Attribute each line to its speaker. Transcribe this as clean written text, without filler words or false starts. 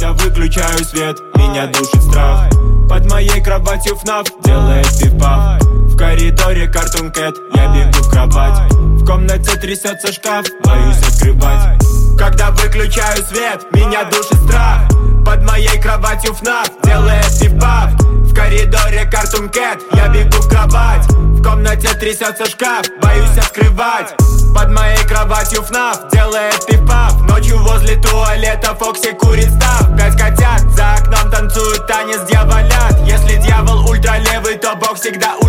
Speaker 1: Когда выключаю свет, меня душит страх. Под моей кроватью ФНАФ делает пиф-паф. В коридоре Cartoon Cat, я бегу в кровать. В комнате трясется шкаф, боюсь открывать. Когда выключаю свет, меня душит страх. Под моей кроватью ФНАФ делает пиф-паф. В коридоре Cartoon Cat, я бегу в кровать. В комнате трясется шкаф, боюсь открывать. Под моей кроватью ФНАФ делает пиф-паф. Ночью возле туалета Фокси курит став. 5 котят за окном танцуют танец дьяволят. Если дьявол ультралевый, то Бог всегда